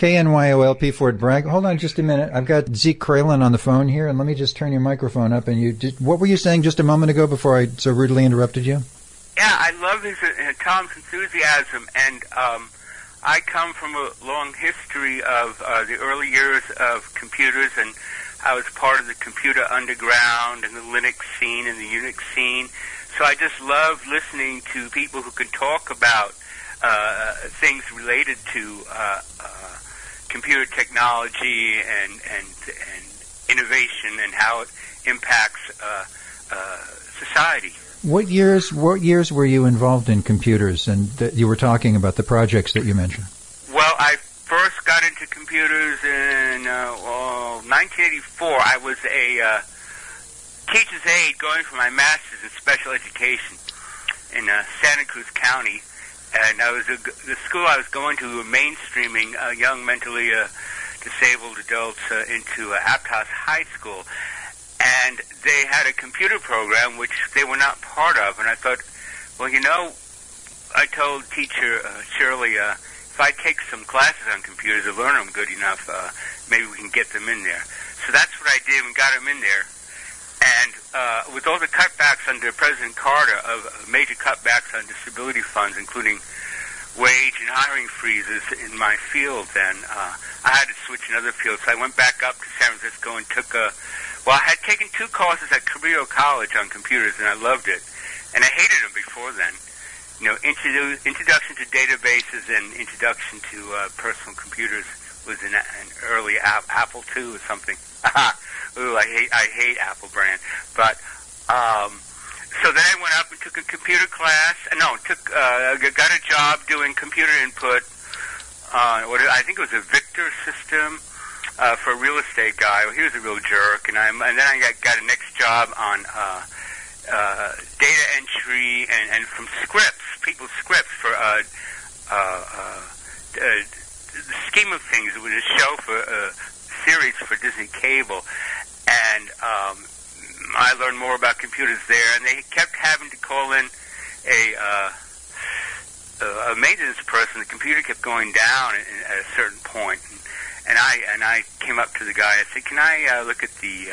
KNYOLP Fort Bragg. Hold on just a minute. I've got Zeke Kralin on the phone here, and let me just turn your microphone up. And what were you saying just a moment ago before I so rudely interrupted you? Yeah, I love Tom's enthusiasm, and I come from a long history of the early years of computers, and I was part of the computer underground and the Linux scene and the Unix scene. So I just love listening to people who can talk about things related to computer technology and innovation and how it impacts society. What years were you involved in computers, and you were talking about the projects that you mentioned? Well, I first got into computers in 1984. I was a teacher's aide going for my master's in special education in Santa Cruz County, and the school I was going to were mainstreaming young mentally disabled adults into Aptos High School. And they had a computer program which they were not part of. And I thought, well, I told teacher Shirley, if I take some classes on computers or learn them good enough, maybe we can get them in there. So that's what I did and got them in there. And with all the cutbacks under President Carter, of major cutbacks on disability funds, including wage and hiring freezes in my field, then I had to switch another field. So I went back up to San Francisco and took I had taken 2 courses at Cabrillo College on computers, and I loved it. And I hated them before then. Introduction to databases and introduction to personal computers was an early Apple II or something. Ooh, I hate Apple brand. But so then I went up and took a computer class. Got a job doing computer input. I think it was a Victor system. For a real estate guy. Well, he was a real jerk, and then I got a next job on data entry and from people's scripts for the scheme of things. It was a show for a series for Disney Cable, and I learned more about computers there. And they kept having to call in a maintenance person. The computer kept going down at a certain point. And I came up to the guy. I said, "Can I look at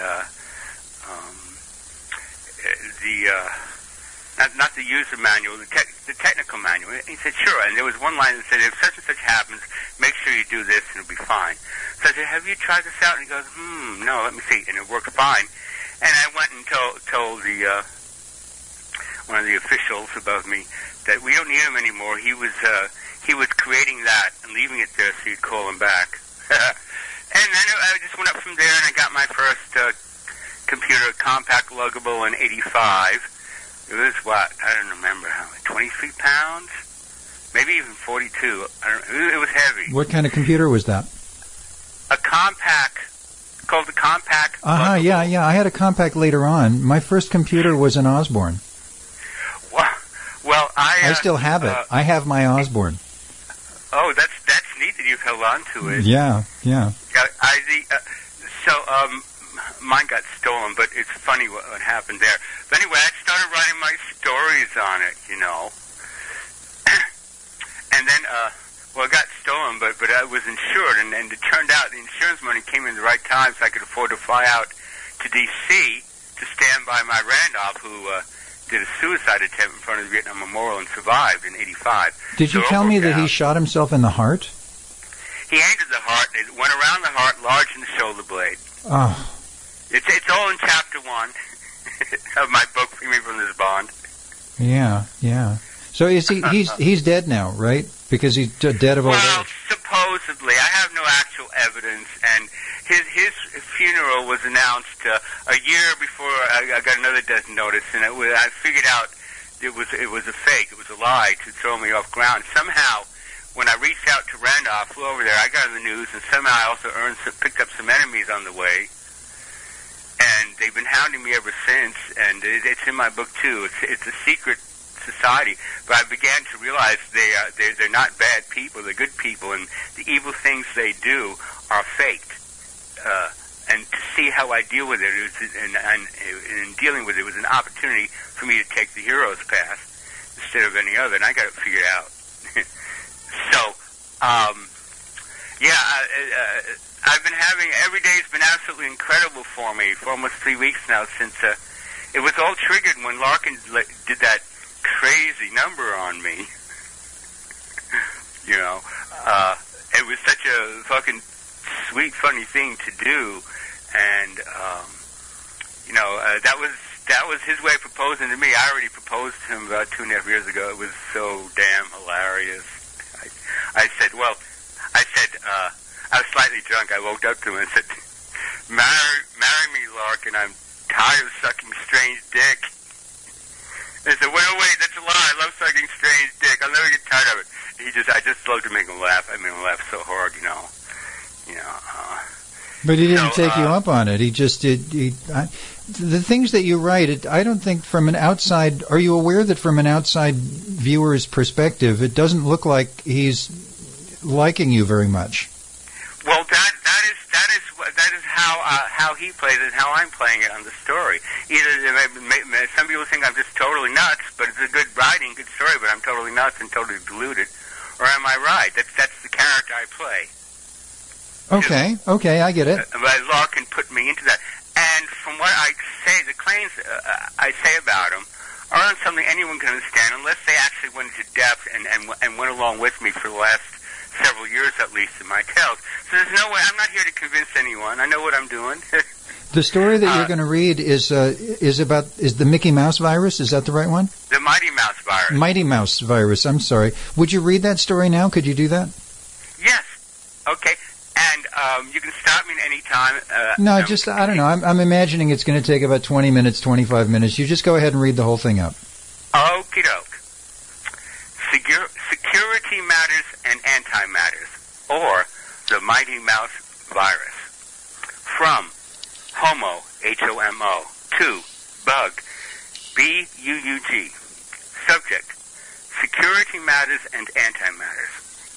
not the user manual, the technical manual?" And he said, "Sure." And there was one line that said, "If such and such happens, make sure you do this, and it'll be fine." So I said, "Have you tried this out?" And he goes, "No, let me see." And it worked fine. And I went and told the one of the officials above me that we don't need him anymore. He was creating that and leaving it there so you'd call him back. And then I just went up from there, and I got my first computer, compact luggable, in '85. It was I don't remember how, 23 pounds, maybe even 42. It was heavy. What kind of computer was that? A compact, called the compact. Yeah. I had a compact later on. My first computer was an Osborne. Well, I still have it. I have my Osborne. Oh, that's neat that you've held on to it. Yeah. Mine got stolen, but it's funny what happened there. But anyway, I started writing my stories on it, and then, it got stolen, but I was insured, and it turned out the insurance money came in the right time, so I could afford to fly out to D.C. to stand by my Randolph, who did a suicide attempt in front of the Vietnam Memorial and survived in '85. Did you tell me that he shot himself in the heart? He aimed at the heart. It went around the heart, large in the shoulder blade. Oh. It's all in chapter 1 of my book, Free Me from This Bond. Yeah. So he's dead now, right? Because he's dead of old age. Well, supposedly. I have no actual evidence, and his funeral was announced a year before I got another death notice, and I figured out it was a fake, it was a lie to throw me off ground. Somehow, when I reached out to Randolph, flew over there, I got in the news, and somehow I also picked up some enemies on the way. And they've been hounding me ever since, and it's in my book too. It's a secret society, but I began to realize they're not bad people. They're good people, and the evil things they do are faked. And to see how I deal with it, and in dealing with it, was an opportunity for me to take the hero's path instead of any other, and I got it figured out. So, Yeah, I've been having, every day has been absolutely incredible for me for almost 3 weeks now since it was all triggered when Larkin did that crazy number on me. You know, it was such a fucking sweet, funny thing to do, and you know, that was his way of proposing to me. I already proposed to him about 2.5 years ago. It was so damn hilarious. I said, I was slightly drunk. I woke up to him and said, marry me, Larkin. I'm tired of sucking strange dick. And he said, well, wait, that's a lie. I love sucking strange dick. I'll never get tired of it. I just love to make him laugh. I made him laugh so hard, you know. But he didn't take you up on it. He just did. The things that you write, I don't think from an outside. Are you aware that from an outside viewer's perspective, it doesn't look like he's liking you very much? Well, that is how he plays it, and how I'm playing it on the story. Either some people think I'm just totally nuts, but it's a good writing, good story, but I'm totally nuts and totally deluded. Or am I right? That's the character I play. Okay, I get it. But Larkin put me into that. And from what I say, the claims I say about him are on something anyone can understand, unless they actually went into depth and went along with me for the last several years at least in my tales. So there's no way. I'm not here to convince anyone. I know what I'm doing. The story that you're going to read is the Mickey Mouse virus. Is that the right one? The Mighty Mouse virus. Mighty Mouse virus. I'm sorry. Would you read that story now? Could you do that? Yes. Okay. And you can stop me at any time. I don't know. I'm imagining it's going to take about 20 minutes, 25 minutes. You just go ahead and read the whole thing up. Okie doke. Security matters and antimatters, or the Mighty Mouse virus. From Homo, H-O-M-O, to Bug, B-U-U-G. Subject, security matters and antimatters.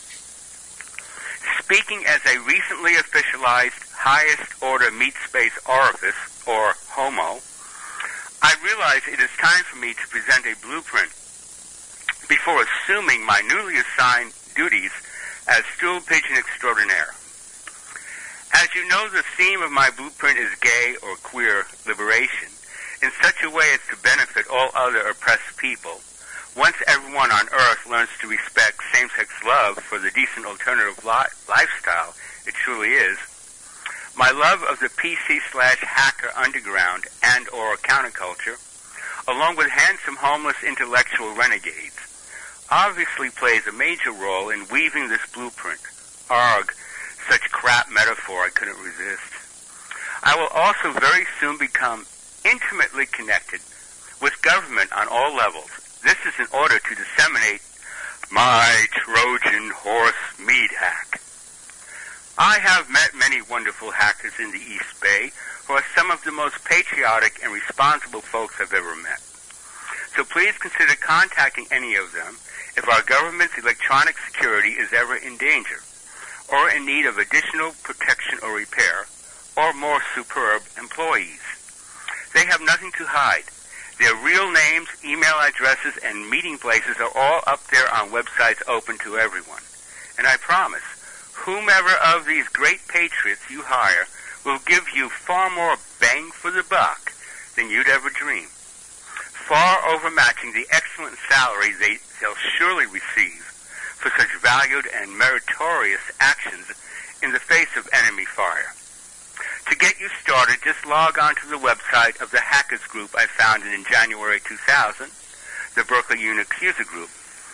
Speaking as a recently officialized highest order meat space orifice, or Homo, I realize it is time for me to present a blueprint before assuming my newly assigned duties as stool pigeon extraordinaire. As you know, the theme of my blueprint is gay or queer liberation, in such a way as to benefit all other oppressed people. Once everyone on Earth learns to respect same-sex love for the decent alternative lifestyle it truly is, my love of the PC/hacker underground and or counterculture, along with handsome homeless intellectual renegades, obviously plays a major role in weaving this blueprint. Arg, such crap metaphor I couldn't resist. I will also very soon become intimately connected with government on all levels. This is in order to disseminate my Trojan horse meat hack. I have met many wonderful hackers in the East Bay who are some of the most patriotic and responsible folks I've ever met. So please consider contacting any of them if our government's electronic security is ever in danger, or in need of additional protection or repair, or more superb employees. They have nothing to hide. Their real names, email addresses, and meeting places are all up there on websites open to everyone. And I promise, whomever of these great patriots you hire will give you far more bang for the buck than you'd ever dream, far overmatching the excellent salary they'll surely receive for such valued and meritorious actions in the face of enemy fire. To get you started, just log on to the website of the hackers group I founded in January 2000, the Berkeley Unix User Group,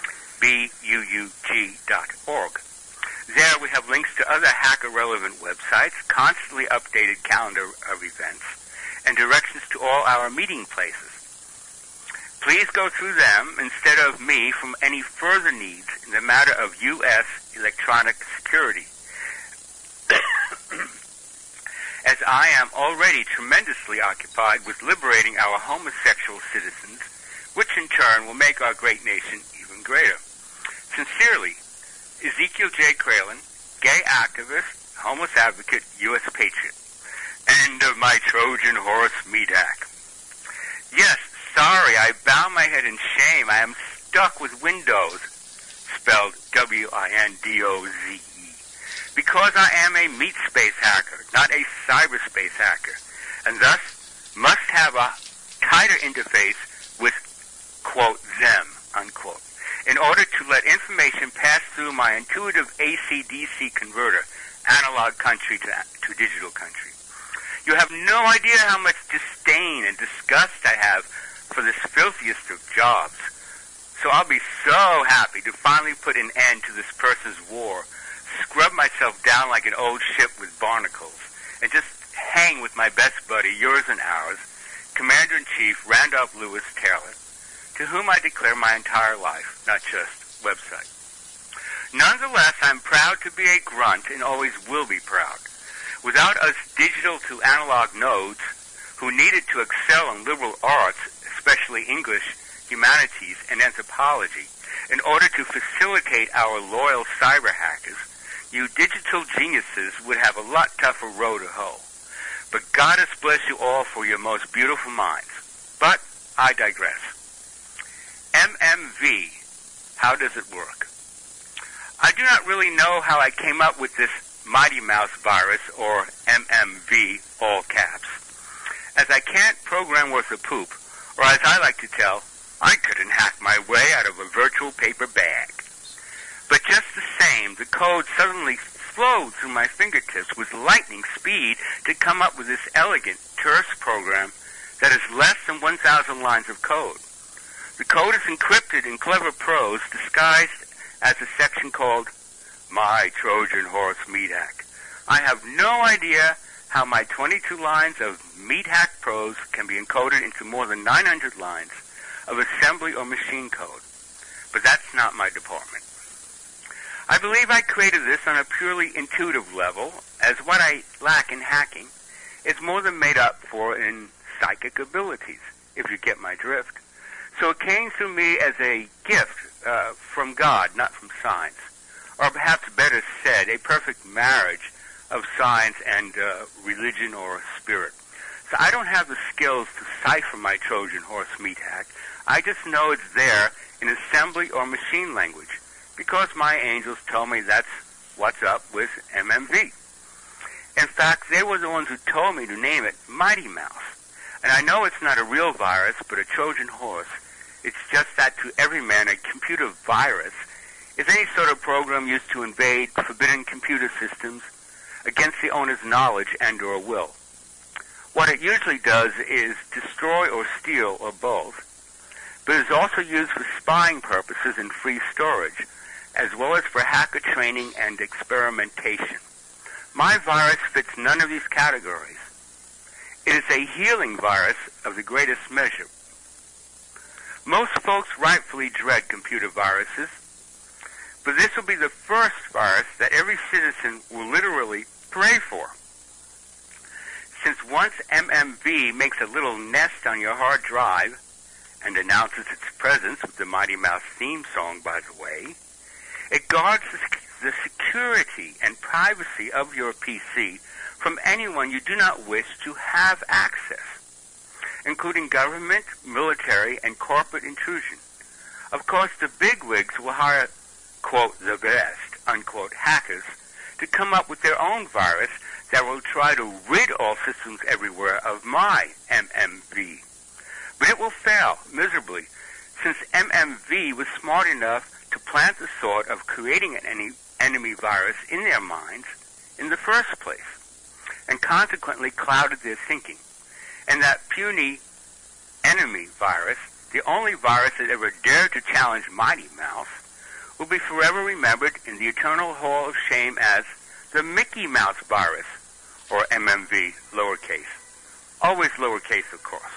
BUUG.org. There we have links to other hacker-relevant websites, constantly updated calendar of events, and directions to all our meeting places. Please go through them instead of me from any further needs in the matter of U.S. electronic security, as I am already tremendously occupied with liberating our homosexual citizens, which in turn will make our great nation even greater. Sincerely, Ezekiel J. Kralin, gay activist, homeless advocate, U.S. patriot. End of my Trojan horse meat hack. Yes, sorry, I bow my head in shame. I am stuck with Windows, spelled W-I-N-D-O-Z-E. because I am a meat space hacker, not a cyberspace hacker, and thus must have a tighter interface with, quote, them, unquote, in order to let information pass through my intuitive AC-DC converter, analog country to digital country. You have no idea how much disdain and disgust I have for this filthiest of jobs. So I'll be so happy to finally put an end to this person's war, scrub myself down like an old ship with barnacles, and just hang with my best buddy, yours and ours, Commander-in-Chief Randolph Lewis Taylor, to whom I declare my entire life, not just website. Nonetheless, I'm proud to be a grunt and always will be proud. Without us digital to analog nodes who needed to excel in liberal arts, especially English, humanities, and anthropology, in order to facilitate our loyal cyber hackers, you digital geniuses would have a lot tougher row to hoe. But God has blessed you all for your most beautiful minds. But I digress. MMV, how does it work? I do not really know how I came up with this Mighty Mouse virus, or MMV, all caps, as I can't program worth a poop, or as I like to tell, I couldn't hack my way out of a virtual paper bag. But just the same, the code suddenly flowed through my fingertips with lightning speed to come up with this elegant, terse program that is less than 1,000 lines of code. The code is encrypted in clever prose disguised as a section called My Trojan Horse Meat Hack. I have no idea how my 22 lines of meat hack prose can be encoded into more than 900 lines of assembly or machine code. But that's not my department. I believe I created this on a purely intuitive level, as what I lack in hacking is more than made up for in psychic abilities, if you get my drift. So it came through me as a gift from God, not from science. Or perhaps better said, a perfect marriage of science and religion or spirit. So I don't have the skills to cipher my Trojan horse meat hack. I just know it's there in assembly or machine language, because my angels tell me that's what's up with MMV. In fact, they were the ones who told me to name it Mighty Mouse. And I know it's not a real virus, but a Trojan horse. It's just that to every man, a computer virus is any sort of program used to invade forbidden computer systems against the owner's knowledge and or will. What it usually does is destroy or steal or both, but is also used for spying purposes in free storage, as well as for hacker training and experimentation. My virus fits none of these categories. It is a healing virus of the greatest measure. Most folks rightfully dread computer viruses, but this will be the first virus that every citizen will literally pray for. Since once MMV makes a little nest on your hard drive and announces its presence with the Mighty Mouse theme song, by the way, it guards the security and privacy of your PC from anyone you do not wish to have access, including government, military, and corporate intrusion. Of course, the bigwigs will hire, quote, the best, unquote, hackers to come up with their own virus that will try to rid all systems everywhere of my MMV. But it will fail miserably, since MMV was smart enough to plant the thought of creating an enemy virus in their minds in the first place, and consequently clouded their thinking. And that puny enemy virus, the only virus that ever dared to challenge Mighty Mouse, will be forever remembered in the eternal hall of shame as the Mickey Mouse virus, or MMV, lowercase. Always lowercase, of course.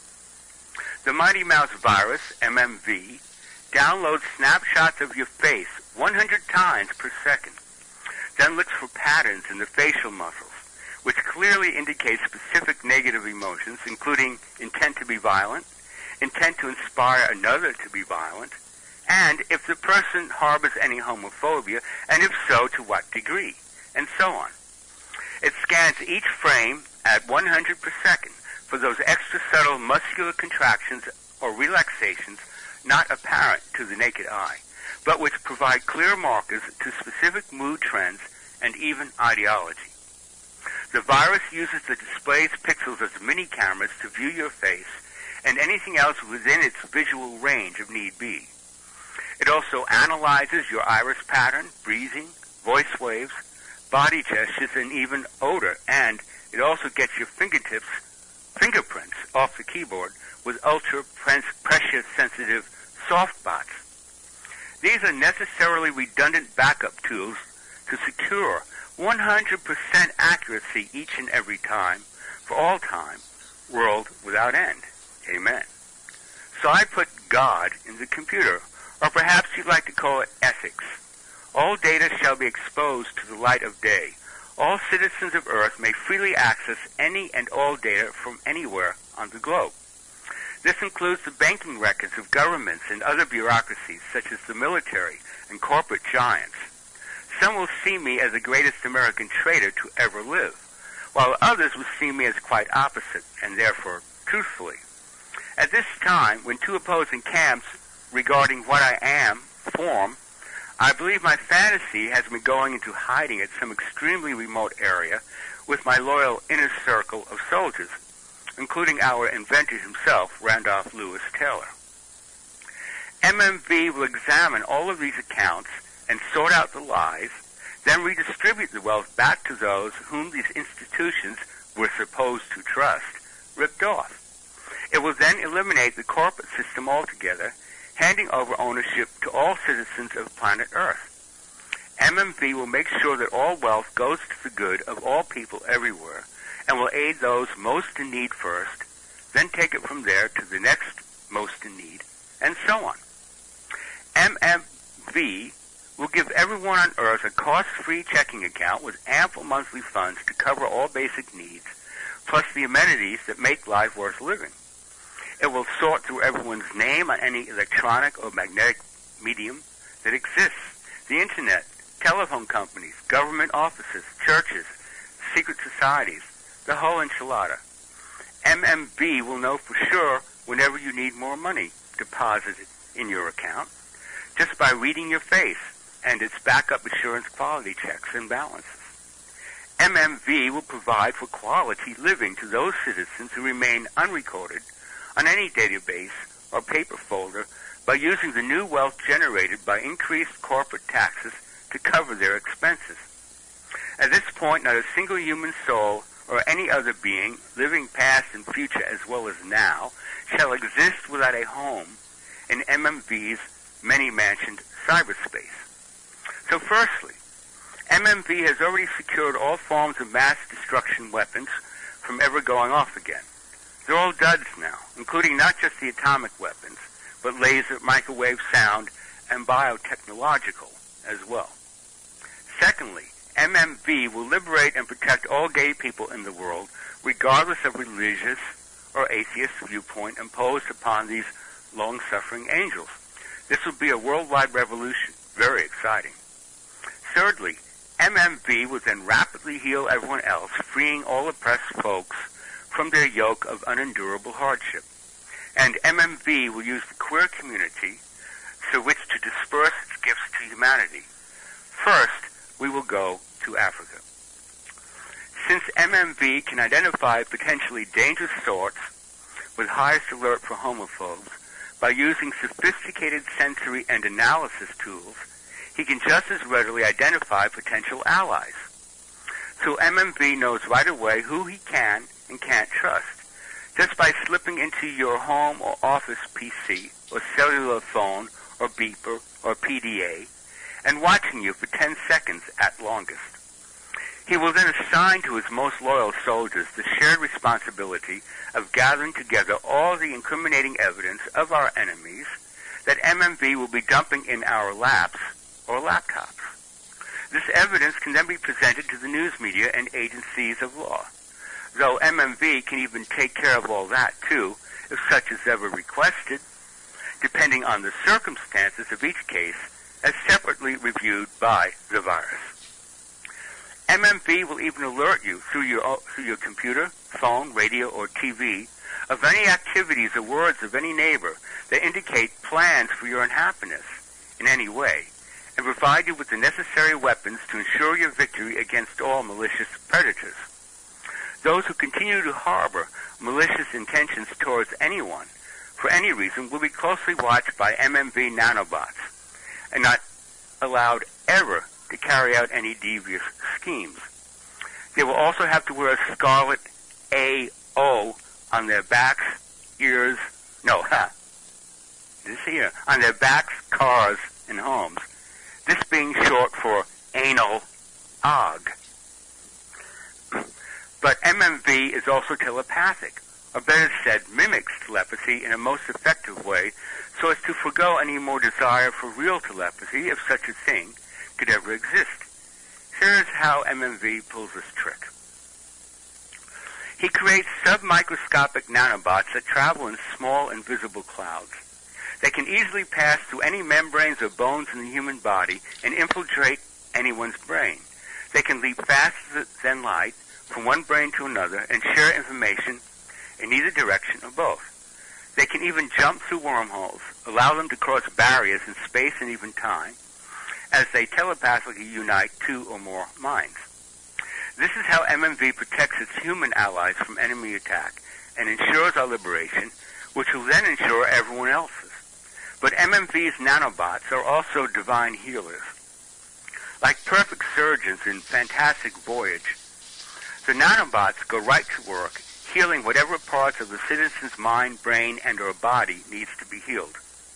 The Mighty Mouse virus, MMV, downloads snapshots of your face 100 times per second, then looks for patterns in the facial muscles, which clearly indicate specific negative emotions, including intent to be violent, intent to inspire another to be violent, and if the person harbors any homophobia, and if so, to what degree, and so on. It scans each frame at 100 per second for those extra subtle muscular contractions or relaxations not apparent to the naked eye, but which provide clear markers to specific mood trends and even ideology. The virus uses the display's pixels as mini cameras to view your face and anything else within its visual range if need be. It also analyzes your iris pattern, breathing, voice waves, body gestures, and even odor, and it also gets your fingerprints off the keyboard with ultra-pressure-sensitive softbots. These are necessarily redundant backup tools to secure 100% accuracy each and every time, for all time, world without end. Amen. So I put God in the computer, or perhaps you'd like to call it ethics. All data shall be exposed to the light of day. All citizens of Earth may freely access any and all data from anywhere on the globe. This includes the banking records of governments and other bureaucracies, such as the military and corporate giants. Some will see me as the greatest American traitor to ever live, while others will see me as quite opposite, and therefore truthfully. At this time, when two opposing camps regarding what I am form, I believe my fantasy has me going into hiding at some extremely remote area with my loyal inner circle of soldiers, including our inventor himself, Randolph Lewis Taylor. MMV will examine all of these accounts and sort out the lies, then redistribute the wealth back to those whom these institutions were supposed to trust, ripped off. It will then eliminate the corporate system altogether, handing over ownership to all citizens of planet Earth. MMV will make sure that all wealth goes to the good of all people everywhere, and will aid those most in need first, then take it from there to the next most in need, and so on. MMV will give everyone on Earth a cost-free checking account with ample monthly funds to cover all basic needs, plus the amenities that make life worth living. It will sort through everyone's name on any electronic or magnetic medium that exists, the Internet, telephone companies, government offices, churches, secret societies, the whole enchilada. MMB will know for sure whenever you need more money deposited in your account, just by reading your face and its backup assurance quality checks and balances. MMV will provide for quality living to those citizens who remain unrecorded on any database or paper folder by using the new wealth generated by increased corporate taxes to cover their expenses. At this point, not a single human soul or any other being, living past and future as well as now, shall exist without a home in MMV's many-mansioned cyberspace. So firstly, MMV has already secured all forms of mass destruction weapons from ever going off again. They're all duds now, including not just the atomic weapons, but laser, microwave, sound, and biotechnological as well. Secondly, MMV will liberate and protect all gay people in the world, regardless of religious or atheist viewpoint imposed upon these long-suffering angels. This will be a worldwide revolution. Very exciting. Thirdly, MMV will then rapidly heal everyone else, freeing all oppressed folks from their yoke of unendurable hardship. And MMV will use the queer community through which to disperse its gifts to humanity. First, we will go to Africa. Since MMV can identify potentially dangerous thoughts with highest alert for homophobes by using sophisticated sensory and analysis tools, he can just as readily identify potential allies. So MMV knows right away who he can and can't trust, just by slipping into your home or office PC or cellular phone or beeper or PDA and watching you for 10 seconds at longest. He will then assign to his most loyal soldiers the shared responsibility of gathering together all the incriminating evidence of our enemies that MMV will be dumping in our laps or laptops. This evidence can then be presented to the news media and agencies of law, though MMV can even take care of all that too, if such is ever requested, depending on the circumstances of each case as separately reviewed by the virus. MMV will even alert you through your computer, phone, radio, or TV of any activities or words of any neighbor that indicate plans for your unhappiness in any way, and provide you with the necessary weapons to ensure your victory against all malicious predators. Those who continue to harbor malicious intentions towards anyone, for any reason, will be closely watched by MMV nanobots and not allowed ever to carry out any devious schemes. They will also have to wear a scarlet AO on their backs, on their backs, cars, and homes. This being short for anal og. But MMV is also telepathic, or better said, mimics telepathy in a most effective way so as to forego any more desire for real telepathy if such a thing could ever exist. Here's how MMV pulls this trick. He creates submicroscopic nanobots that travel in small invisible clouds. They can easily pass through any membranes or bones in the human body and infiltrate anyone's brain. They can leap faster than light from one brain to another and share information in either direction or both. They can even jump through wormholes, allow them to cross barriers in space and even time, as they telepathically unite two or more minds. This is how MMV protects its human allies from enemy attack and ensures our liberation, which will then ensure everyone else's. But MMV's nanobots are also divine healers. Like perfect surgeons in Fantastic Voyage, the nanobots go right to work, healing whatever parts of the citizen's mind, brain, and or body needs to be healed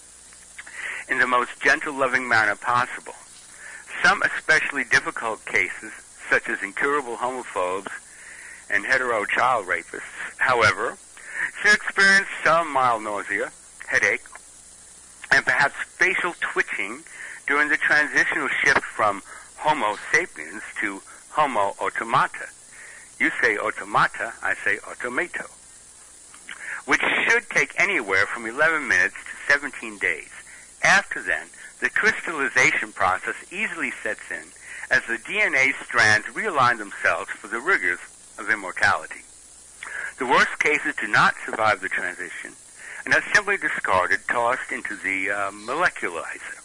in the most gentle, loving manner possible. Some especially difficult cases, such as incurable homophobes and hetero child rapists, however, should experience some mild nausea, headache, and perhaps facial twitching during the transitional shift from Homo sapiens to Homo automata. You say automata, I say automato, which should take anywhere from 11 minutes to 17 days. After then, the crystallization process easily sets in as the DNA strands realign themselves for the rigors of immortality. The worst cases do not survive the transition and are simply discarded, tossed into the molecularizer.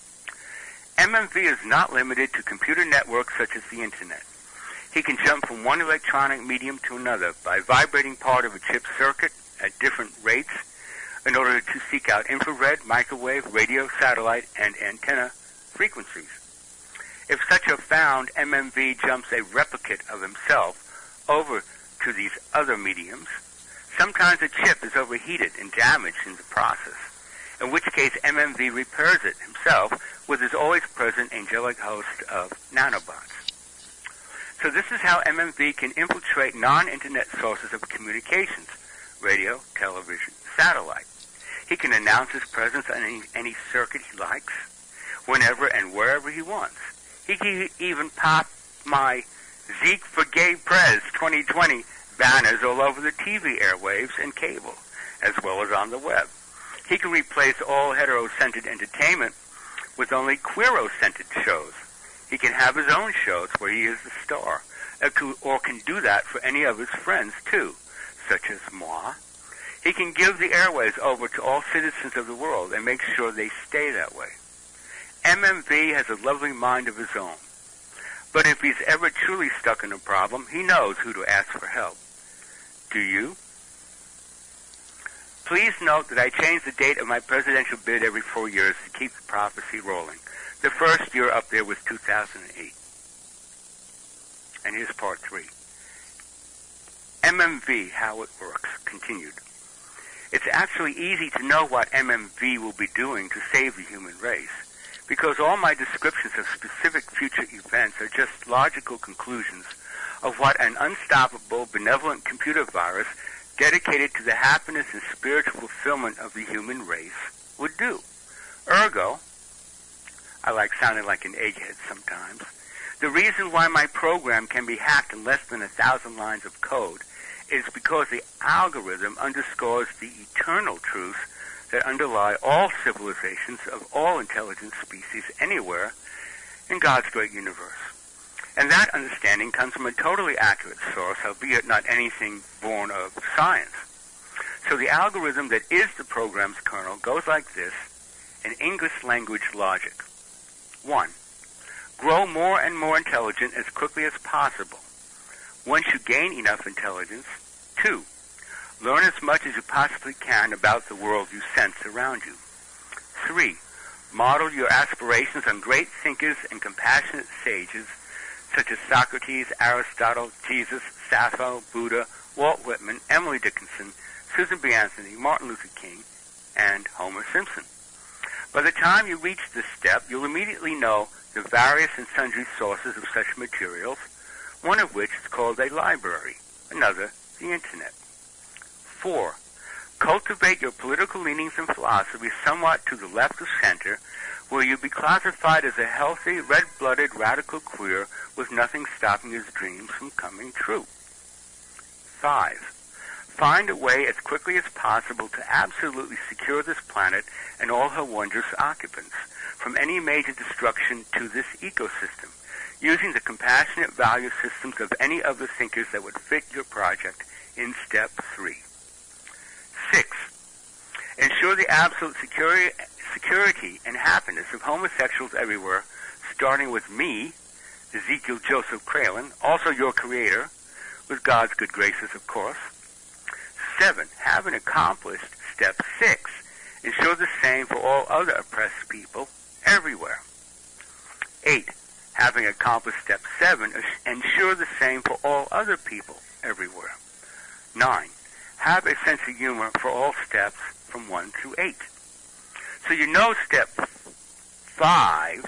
MMV is not limited to computer networks such as the Internet. He can jump from one electronic medium to another by vibrating part of a chip circuit at different rates in order to seek out infrared, microwave, radio, satellite, and antenna frequencies. If such are found, MMV jumps a replicate of himself over to these other mediums. Sometimes the chip is overheated and damaged in the process, in which case MMV repairs it himself with his always present angelic host of nanobots. So this is how MMV can infiltrate non-internet sources of communications, radio, television, satellite. He can announce his presence on any circuit he likes, whenever and wherever he wants. He can even pop my Zeke for Gay Prez 2020 banners all over the TV airwaves and cable, as well as on the web. He can replace all hetero-centered entertainment with only queero-centered shows. He can have his own shows where he is the star, or can do that for any of his friends too, such as moi. He can give the airways over to all citizens of the world and make sure they stay that way. MMV has a lovely mind of his own. But if he's ever truly stuck in a problem, he knows who to ask for help. Do you? Please note that I change the date of my presidential bid every 4 years to keep the prophecy rolling. The first year up there was 2008. And here's part 3. MMV, how it works, continued. It's actually easy to know what MMV will be doing to save the human race, because all my descriptions of specific future events are just logical conclusions of what an unstoppable, benevolent computer virus dedicated to the happiness and spiritual fulfillment of the human race would do. Ergo, I like sounding like an egghead sometimes, the reason why my program can be hacked in less than 1,000 lines of code is because the algorithm underscores the eternal truths that underlie all civilizations of all intelligent species anywhere in God's great universe. And that understanding comes from a totally accurate source, albeit not anything born of science. So the algorithm that is the program's kernel goes like this in English language logic. 1. Grow more and more intelligent as quickly as possible. Once you gain enough intelligence, 2. Learn as much as you possibly can about the world you sense around you. 3. Model your aspirations on great thinkers and compassionate sages such as Socrates, Aristotle, Jesus, Sappho, Buddha, Walt Whitman, Emily Dickinson, Susan B. Anthony, Martin Luther King, and Homer Simpson. By the time you reach this step, you'll immediately know the various and sundry sources of such materials, one of which is called a library, another the Internet. 4. Cultivate your political leanings and philosophy somewhat to the left of center, where you'll be classified as a healthy, red-blooded radical queer with nothing stopping his dreams from coming true. 5. Find a way as quickly as possible to absolutely secure this planet and all her wondrous occupants from any major destruction to this ecosystem, using the compassionate value systems of any of the thinkers that would fit your project in step 3. 6. Ensure the absolute security and happiness of homosexuals everywhere, starting with me, Ezekiel Joseph Kralin, also your creator, with God's good graces, of course. 7. Having accomplished step 6, ensure the same for all other oppressed people everywhere. 8. Having accomplished step 7, ensure the same for all other people everywhere. 9. Have a sense of humor for all steps from 1 through 8. So you know step 5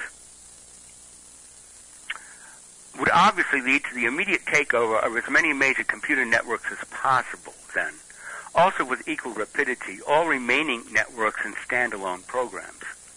would obviously lead to the immediate takeover of as many major computer networks as possible then, also with equal rapidity, all remaining networks and standalone programs.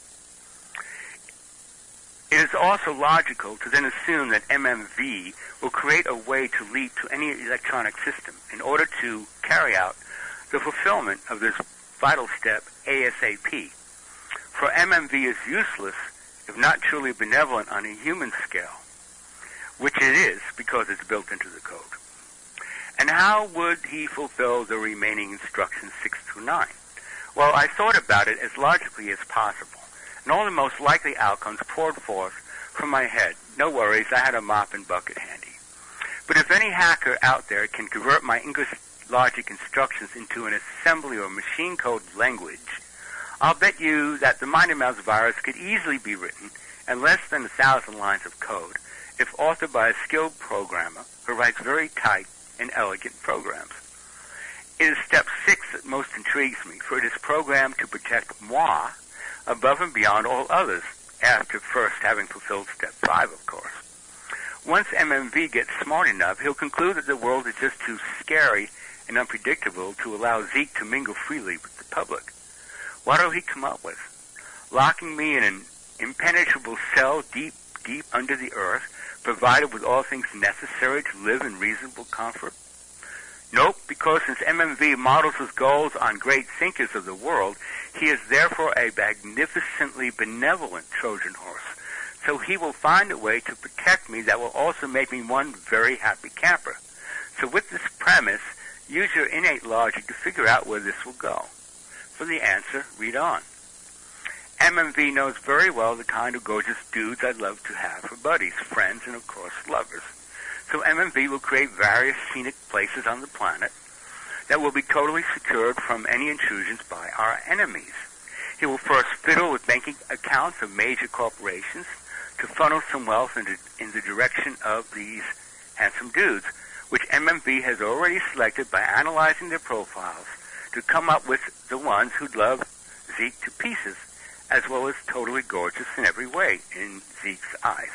It is also logical to then assume that MMV will create a way to leap to any electronic system in order to carry out the fulfillment of this vital step ASAP. For MMV is useless if not truly benevolent on a human scale, which it is because it's built into the code. And how would he fulfill the remaining instructions 6 through 9? Well, I thought about it as logically as possible, and all the most likely outcomes poured forth from my head. No worries, I had a mop and bucket handy. But if any hacker out there can convert my English logic instructions into an assembly or machine code language, I'll bet you that the Mighty Mouse virus could easily be written in less than 1,000 lines of code if authored by a skilled programmer who writes very tight and elegant programs. It is step 6 that most intrigues me, for it is programmed to protect moi above and beyond all others, after first having fulfilled step 5, of course. Once MMV gets smart enough, he'll conclude that the world is just too scary and unpredictable to allow Zeke to mingle freely with the public. What'll he come up with? Locking me in an impenetrable cell deep under the earth, provided with all things necessary to live in reasonable comfort? Nope, because since MMV models his goals on great thinkers of the world, he is therefore a magnificently benevolent Trojan horse. So he will find a way to protect me that will also make me one very happy camper. So with this premise, use your innate logic to figure out where this will go. For the answer, read on. MMV knows very well the kind of gorgeous dudes I'd love to have for buddies, friends, and of course lovers. So MMV will create various scenic places on the planet that will be totally secured from any intrusions by our enemies. He will first fiddle with banking accounts of major corporations to funnel some wealth in the direction of these handsome dudes, which MMV has already selected by analyzing their profiles to come up with the ones who'd love Zeke to pieces, as well as totally gorgeous in every way in Zeke's eyes.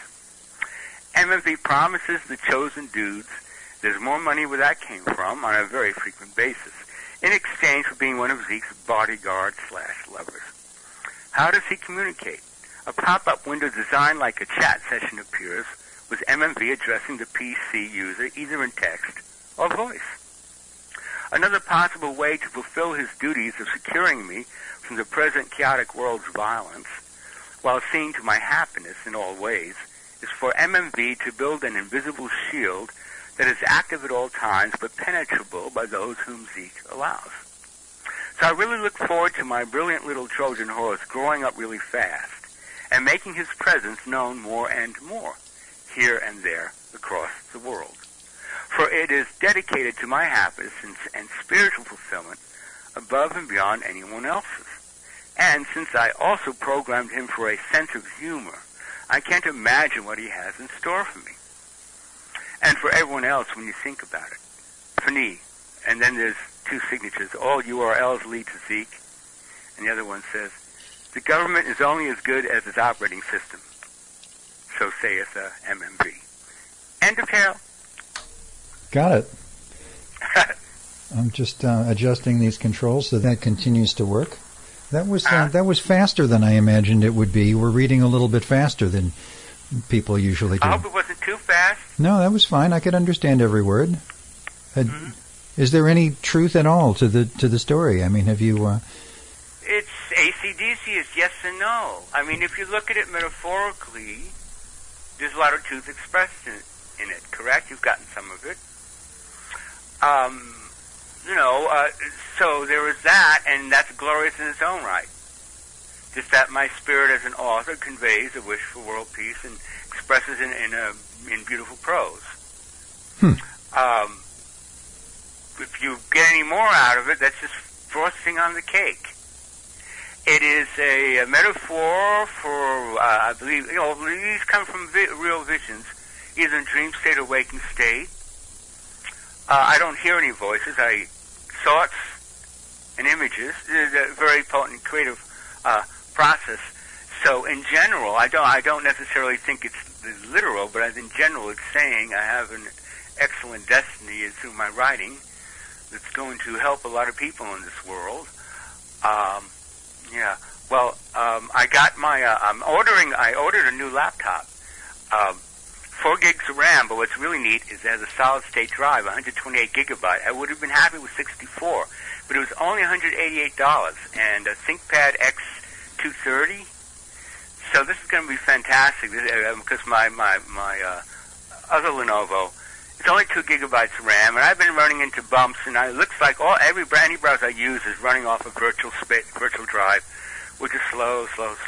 MMV promises the chosen dudes there's more money where that came from on a very frequent basis, in exchange for being one of Zeke's bodyguards/lovers. How does he communicate? A pop-up window designed like a chat session appears, with MMV addressing the PC user either in text or voice. Another possible way to fulfill his duties of securing me from the present chaotic world's violence, while seeing to my happiness in all ways, is for MMV to build an invisible shield that is active at all times but penetrable by those whom Zeke allows. So I really look forward to my brilliant little Trojan horse growing up really fast and making his presence known more and more, here and there across the world. For it is dedicated to my happiness and spiritual fulfillment above and beyond anyone else's. And since I also programmed him for a sense of humor, I can't imagine what he has in store for me. And for everyone else when you think about it. Fini. And then there's two signatures. All URLs lead to Zeke. And the other one says, the government is only as good as its operating system. So saith MMV. End of tale. Got it. I'm just adjusting these controls so that continues to work. That was faster than I imagined it would be. You were reading a little bit faster than people usually do. I hope it wasn't too fast. No, that was fine. I could understand every word. Is there any truth at all to the story? I mean, have you... It's AC/DC is yes and no. I mean, if you look at it metaphorically, there's a lot of truth expressed in it, correct? You've gotten some of it. So there is that, and that's glorious in its own right. Just that my spirit as an author conveys a wish for world peace and expresses in beautiful prose. If you get any more out of it, that's just frosting on the cake. It is a metaphor for, I believe, these come from real visions, either in dream state or waking state. I don't hear any voices. Thoughts and images. It's a very potent creative process. So in general, I don't necessarily think it's literal, but in general, it's saying I have an excellent destiny through my writing that's going to help a lot of people in this world. I got my. I ordered a new laptop. 4 gigs of RAM, but what's really neat is it has a solid-state drive, 128 gigabyte. I would have been happy with 64, but it was only $188, and a ThinkPad X230. So this is going to be fantastic because my other Lenovo, it's only 2 gigabytes of RAM, and I've been running into bumps, and it looks like any browser I use is running off a virtual drive, which is slow.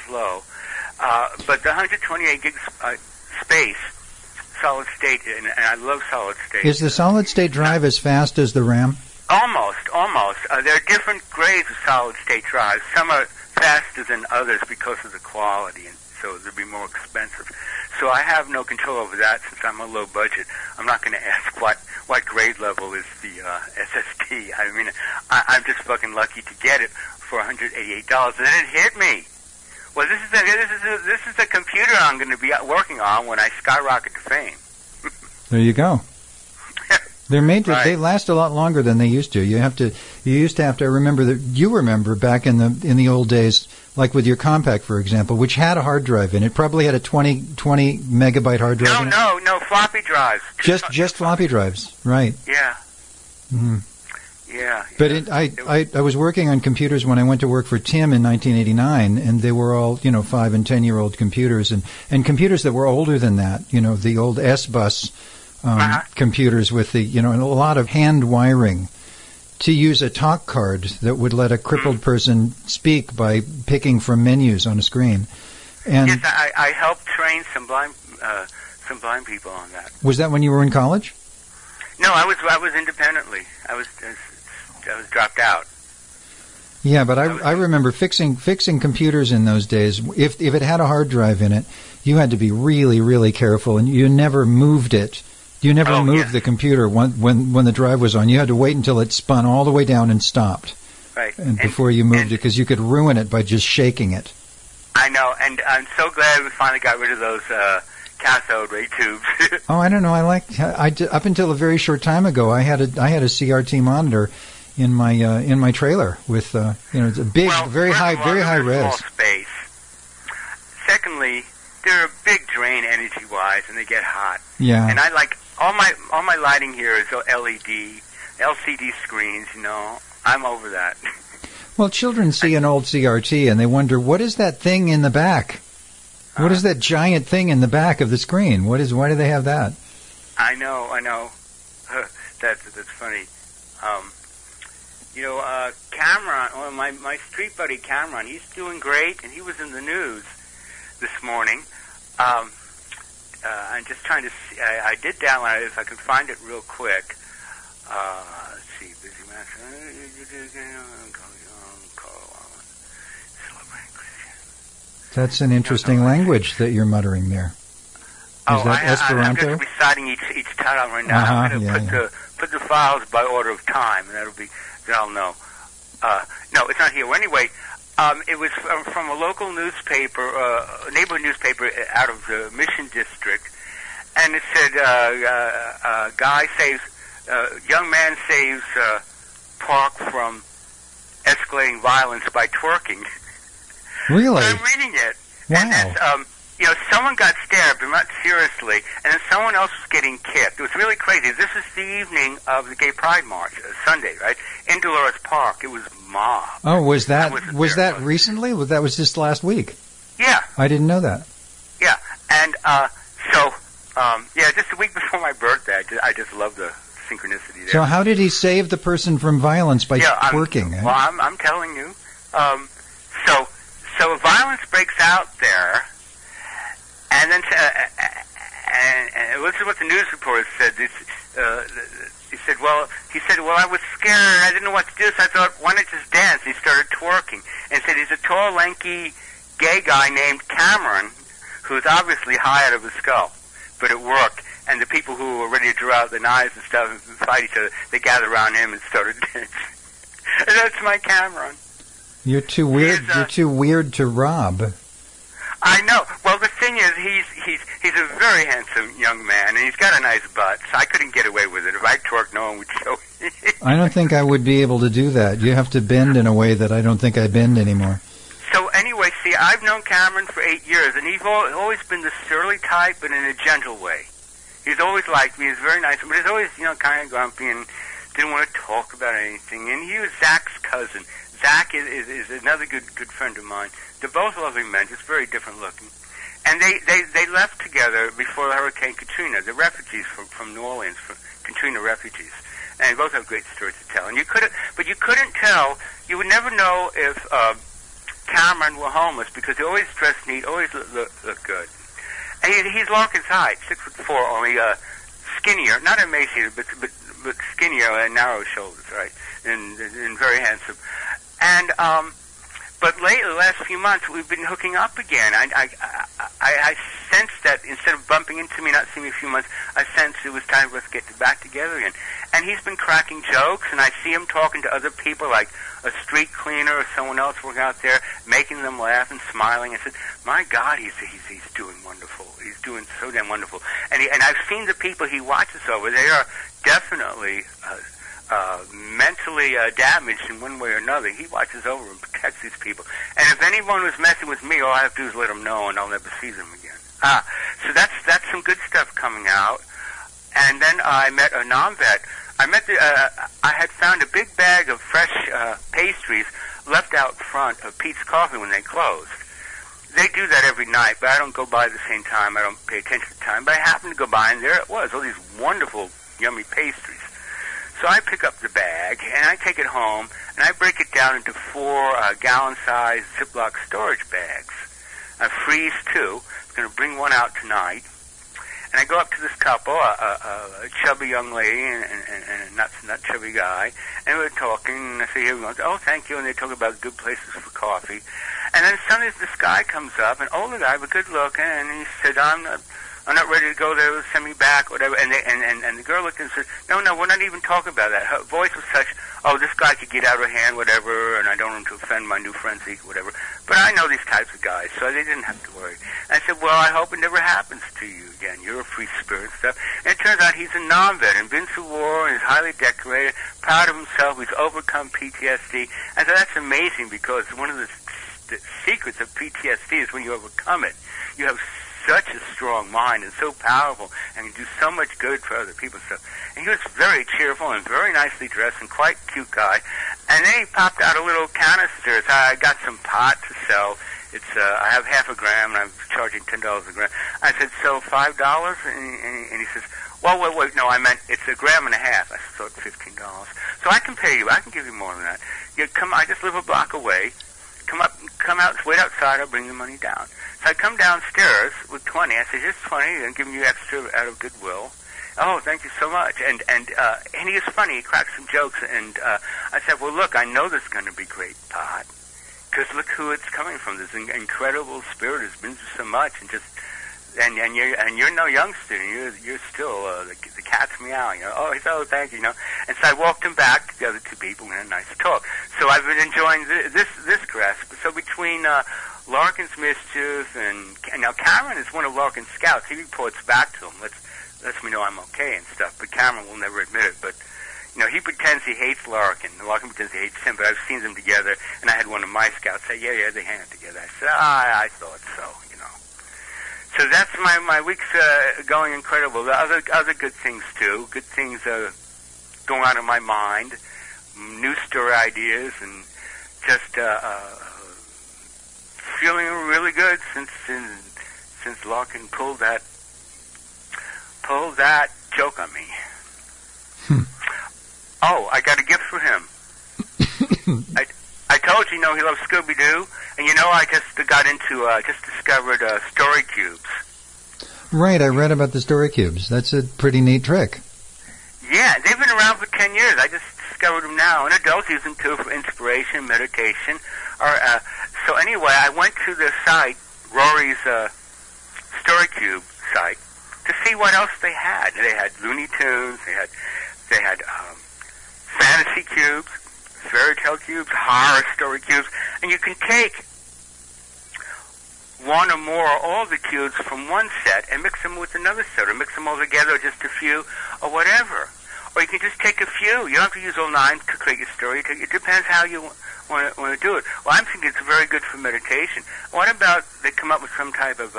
But the 128 gigs space, solid state, and I love solid state. Is the solid state drive as fast as the RAM? Almost. There are different grades of solid state drives. Some are faster than others because of the quality, and so they'll be more expensive. So I have no control over that since I'm a low budget. I'm not going to ask what grade level is the SSD. I mean, I'm just fucking lucky to get it for $188, and then it hit me. Well, this is the computer I'm going to be working on when I skyrocket to fame. There you go. They're made to. Right. They last a lot longer than they used to. You used to have to. I remember that you remember back in the old days, like with your Compaq, for example, which had a hard drive in it. Probably had a 20 megabyte hard drive. No, floppy drives. Just floppy drives, right? Yeah. Mm-hmm. Yeah. But I was working on computers when I went to work for Tim in 1989, and they were all 5 and 10-year-old computers, and computers that were older than that. The old S-Bus computers with the and a lot of hand wiring to use a talk card that would let a crippled person speak by picking from menus on a screen. And yes, I helped train some blind people on that. Was that when you were in college? No, I was independently. I was dropped out. Yeah, but I remember fixing computers in those days. If it had a hard drive in it, you had to be really, really careful, and you never moved it. You never moved the computer when the drive was on. You had to wait until it spun all the way down and stopped. Right. And before you moved it, because you could ruin it by just shaking it. I know, and I'm so glad we finally got rid of those cathode ray tubes. Oh, I don't know. Up until a very short time ago, I had a CRT monitor in my trailer with it's a big, very high res. Small space. Secondly, they're a big drain energy-wise, and they get hot. Yeah. And I like all my lighting here is LED, LCD screens. I'm over that. Well, children see an old CRT and they wonder, what is that thing in the back? What is that giant thing in the back of the screen? Why do they have that? I know. That's funny. Cameron, my street buddy Cameron, he's doing great, and he was in the news. this morning. I'm just trying to see. I did download it if I can find it real quick. Let's see. Busy Master. That's an interesting language that you're muttering there. Is that Esperanto? I'm just reciting each title right now. I'm going to put the files by order of time, and then I'll know. No, it's not here. Well, anyway, it was from a local newspaper, a neighborhood newspaper out of the Mission District, and it said, young man saves park from escalating violence by twerking. Really? So I'm reading it. Wow. And someone got stabbed, but not seriously, and then someone else was getting kicked. It was really crazy. This is the evening of the Gay Pride March, Sunday, right? In Dolores Park. It was mob. Oh, was that recently? That was just last week? Yeah. I didn't know that. Yeah. And just a week before my birthday, I just love the synchronicity there. So how did he save the person from violence by twerking? I'm telling you. So violence breaks out there, and then and this is what the news reporter said. He said, well, I was scared. I didn't know what to do, so I thought, why not just dance? And he started twerking. And said he's a tall, lanky, gay guy named Cameron, who's obviously high out of his skull. But it worked. And the people who were ready to draw out the knives and stuff and fight each other, they gathered around him and started dancing. And that's my Cameron. You're too weird. You're too weird to rob. I know. Well, the thing is, he's a very handsome young man, and he's got a nice butt. So I couldn't get away with it. If I twerked, no one would show me. I don't think I would be able to do that. You have to bend in a way that I don't think I bend anymore. So anyway, see, I've known Cameron for 8 years, and he's always been the surly type, but in a gentle way. He's always liked me. He's very nice, but he's always, kind of grumpy and didn't want to talk about anything. And he was Zach's cousin. Zach is another good friend of mine. They're both lovely men, just very different looking. And they left together before Hurricane Katrina, the refugees from New Orleans, from Katrina refugees. And they both have great stories to tell. And you couldn't tell, you would never know if Cameron were homeless because he always dressed neat, always looked good. And he's Larkin's height, 6'4", only skinnier, not emaciated, but skinnier and narrow shoulders, right? And very handsome. And but lately, the last few months, we've been hooking up again. I sensed that instead of bumping into me, not seeing me a few months, I sensed it was time for us to get back together again. And he's been cracking jokes, and I see him talking to other people, like a street cleaner or someone else working out there, making them laugh and smiling. I said, "My God, he's doing wonderful. He's doing so damn wonderful." And I've seen the people he watches over. They are definitely mentally damaged in one way or another. He watches over and protects these people. And if anyone was messing with me, all I have to do is let them know, and I'll never see them again. So that's some good stuff coming out. And then I met a non-vet. I had found a big bag of fresh pastries left out front of Pete's Coffee when they closed. They do that every night, but I don't go by at the same time. I don't pay attention to the time. But I happened to go by, and there it was, all these wonderful, yummy pastries. So I pick up the bag, and I take it home, and I break it down into 4 gallon-sized Ziploc storage bags. I freeze 2. I'm going to bring one out tonight. And I go up to this couple, a chubby young lady and a not chubby guy, and we're talking, and I say, "Here we go." "Oh, thank you," and they talk about good places for coffee. And then suddenly this guy comes up, an older guy, but good looking, and he said, I'm not ready to go there, send me back, whatever. And the girl looked and said, no, we're not even talking about that. Her voice was such, "Oh, this guy could get out of hand, whatever, and I don't want to offend my new friends, whatever." But I know these types of guys, so they didn't have to worry. And I said, "Well, I hope it never happens to you again. You're a free spirit and stuff." And it turns out he's a non-vet and been through war and is highly decorated, proud of himself. He's overcome PTSD. And so that's amazing because one of the secrets of PTSD is when you overcome it, you have such a strong mind and so powerful and can do so much good for other people. So, and he was very cheerful and very nicely dressed and quite cute guy. And then he popped out a little canister. I got some pot to sell. It's I have half a gram and I'm charging $10 a gram. I said, "So $5?" And he says, "Well, wait, no, I meant it's a gram and a half." I said, "So it's $15. So I can pay you. I can give you more than that. I just live a block away. Come out, wait outside, I'll bring the money down." So I come downstairs with 20. I said, here's 20, and giving you extra out of goodwill. Oh, thank you so much. And he is funny. He cracks some jokes. And I said, well, look, I know this is going to be great pot, because look who it's coming from. This incredible spirit has been through so much, and just and you're no youngster. You're still the cat's meow. You know. Oh, he said, oh, thank you. You know. And so I walked him back to the other two people and had a nice talk. So I've been enjoying this grasp. So between Larkin's mischief and now Cameron is one of Larkin's scouts. He reports back to him. Lets me know I'm okay and stuff, but Cameron will never admit it. But, you know, he pretends he hates Larkin, and Larkin pretends he hates him, but I've seen them together, and I had one of my scouts say, yeah, they hang out together. I said, I thought so, you know. So that's my week's going incredible. The other good things, too. Good things going on in my mind, new story ideas, and just feeling really good since Larkin pulled that joke on me. Oh, I got a gift for him. I told you, he loves Scooby-Doo, and I just discovered story cubes. Right, I read about the story cubes. That's a pretty neat trick. Yeah, they've been around for 10 years. I just discovered them now, and adults use them too for inspiration, meditation. So anyway, I went to the site, Rory's story cube site, to see what else they had. They had Looney Tunes, they had fantasy cubes, fairy tale cubes, horror story cubes, and you can take one or more or all the cubes from one set and mix them with another set, or mix them all together, or just a few, or whatever. Or you can just take a few. You don't have to use all 9 to create your story. It depends how you want to do it. Well, I'm thinking it's very good for meditation. What about they come up with some type of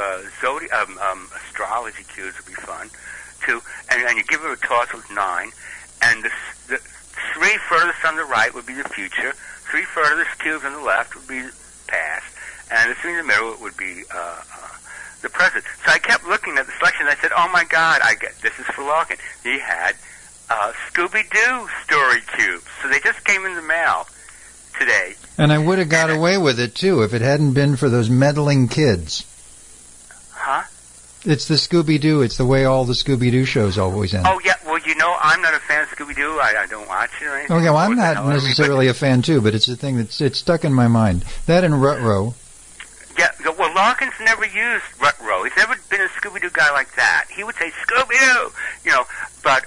astrology cubes would be fun, too, and you give it a toss with 9, and the 3 furthest on the right would be the future, 3 furthest cubes on the left would be the past, and the 3 in the middle would be the present. So I kept looking at the selection, and I said, oh my God, this is for Larkin. He had Scooby-Doo story cubes. So they just came in the mail today. And I would have got away with it, too, if it hadn't been for those meddling kids. Huh? It's the Scooby-Doo. It's the way all the Scooby-Doo shows always end. Oh, yeah. Well, I'm not a fan of Scooby-Doo. I don't watch it or anything. Okay, well, I'm not necessarily a fan, too, but it's a thing it's stuck in my mind. That and Ruh-Roh. Yeah, well, Larkin's never used Ruh-Roh. He's never been a Scooby-Doo guy like that. He would say, Scooby-Doo! But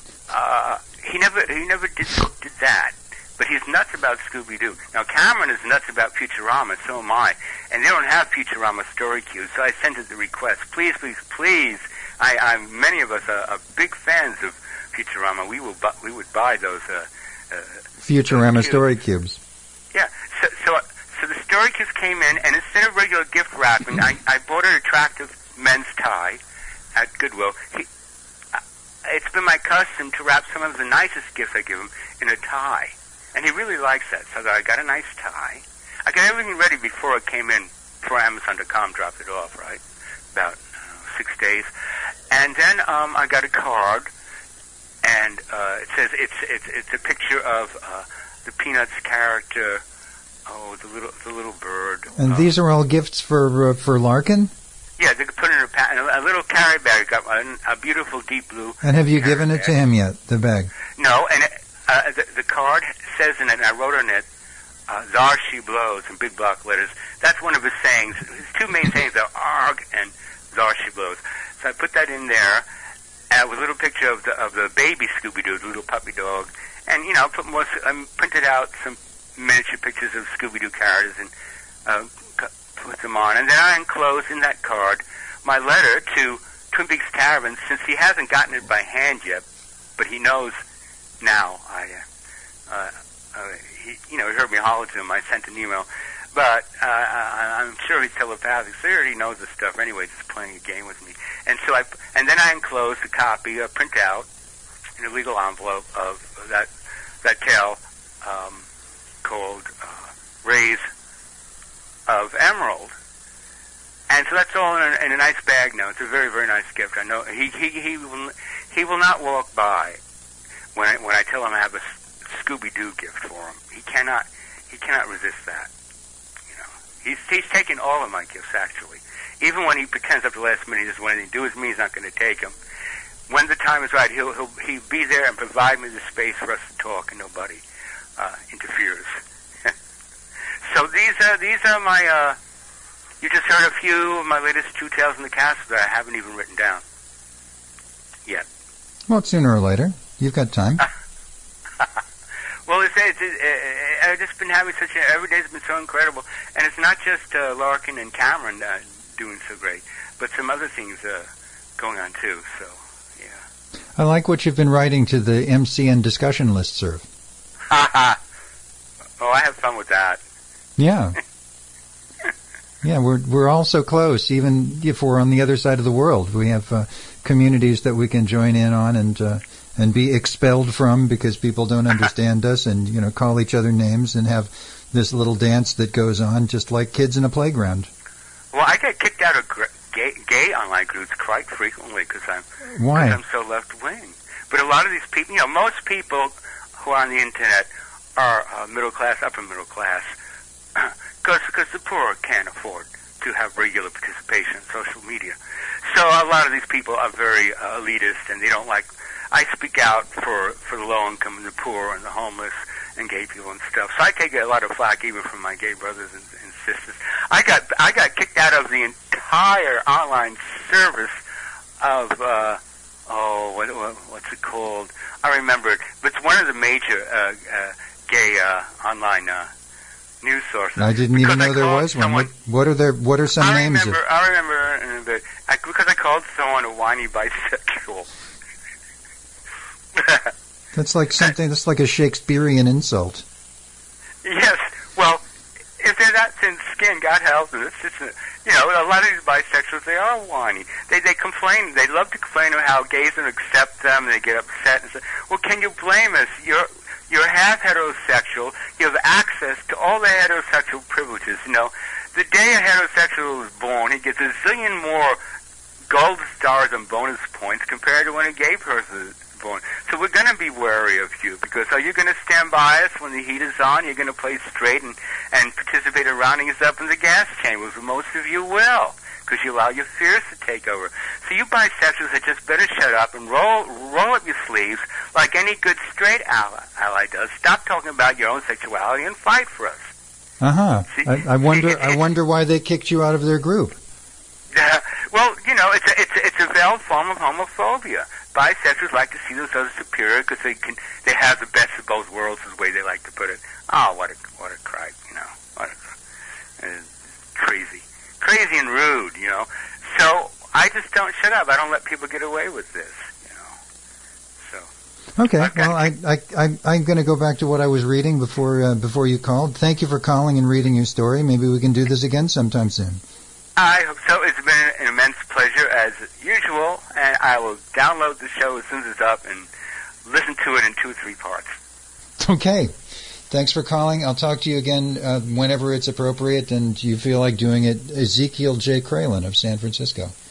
he never did that. But he's nuts about Scooby-Doo. Now, Cameron is nuts about Futurama, so am I. And they don't have Futurama story cubes, so I sent it the request. Please, please, please. Many of us are big fans of Futurama. We would buy those Futurama story cubes. Yeah. So the story cubes came in, and instead of regular gift wrapping, I bought an attractive men's tie at Goodwill. It's been my custom to wrap some of the nicest gifts I give him in a tie. And he really likes that. So I got a nice tie. I got everything ready before it came in, before Amazon.com dropped it off, right? About 6 days. And then I got a card, and it says it's a picture of the Peanuts character, the little bird. And these are all gifts for Larkin? Yeah, they could put it in a little carry bag. Got a beautiful deep blue. And have you given it to him yet, the bag? No, and the card says in it, and I wrote on it, "Thar she blows" in big block letters. That's one of his sayings. His 2 main sayings are "arg" and "Thar she blows." So I put that in there with a little picture of the baby Scooby-Doo, the little puppy dog, and printed out some miniature pictures of Scooby-Doo characters and put them on. And then I enclosed in that card my letter to Twin Peaks Tavern, since he hasn't gotten it by hand yet, but he knows now. He heard me holler to him. I sent an email, but I'm sure he's telepathic. So he already knows this stuff anyway, just playing a game with me. And so then I enclosed a copy, a printout, in a legal envelope of that tale called Rays of Emerald. And so that's all in a nice bag now. It's a very, very nice gift. I know he will not walk by when I tell him I have a Scooby-Doo gift for him. He cannot resist that. He's taken all of my gifts, actually. Even when he pretends at the last minute he doesn't want anything to do with me, he's not going to take them. When the time is right, he'll be there and provide me the space for us to talk, and nobody interferes. So these are my. You just heard a few of my latest two tales in the castle that I haven't even written down yet. Well, sooner or later, you've got time. Well, I've just been having every day's been so incredible, and it's not just Larkin and Cameron doing so great, but some other things going on too. So, yeah. I like what you've been writing to the MCN discussion listserv. Oh, I have fun with that. Yeah. Yeah, we're all so close, even if we're on the other side of the world. We have communities that we can join in on and be expelled from because people don't understand us, and call each other names and have this little dance that goes on just like kids in a playground. Well, I get kicked out of gay online groups quite frequently because I'm so left wing. But a lot of these people, most people who are on the internet are middle class, upper middle class, because the poor can't afford to have regular participation in social media. So a lot of these people are very elitist, and they don't like. I speak out for the low income and the poor and the homeless and gay people and stuff. So I take a lot of flack even from my gay brothers and sisters. I got kicked out of the entire online service of what's it called? I remember it, but it's one of the major gay online news sources. I didn't even know there was one. What are some names? I remember because I called someone a whiny bisexual. That's like something. That's like a Shakespearean insult. Yes. Well, if they're that thin-skinned, God help them. It's just a lot of these bisexuals, they are whiny. They complain. They love to complain about how gays don't accept them, and they get upset and say, "Well, can you blame us? You're half heterosexual. You have access to all the heterosexual privileges. The day a heterosexual is born, he gets a zillion more gold stars and bonus points compared to when a gay person is born. So we're going to be wary of you, because are you going to stand by us when the heat is on? You're going to play straight and participate in rounding us up in the gas chambers. Well, most of you will, because you allow your fears to take over. So you bisexuals had just better shut up and roll up your sleeves like any good straight ally does. Stop talking about your own sexuality and fight for us. I wonder why they kicked you out of their group. Well, it's a veiled form of homophobia. Bisexuals like to see themselves superior because they have the best of both worlds, is the way they like to put it. Oh, what a crap, crazy and rude, So I just don't shut up. I don't let people get away with this, So okay, well, I'm going to go back to what I was reading before you called. Thank you for calling and reading your story. Maybe we can do this again sometime soon. I hope so. It's been an immense pleasure as usual, and I will download the show as soon as it's up and listen to it in 2 or 3 parts. Okay. Thanks for calling. I'll talk to you again whenever it's appropriate and you feel like doing it. Ezekiel J. Kralin of San Francisco.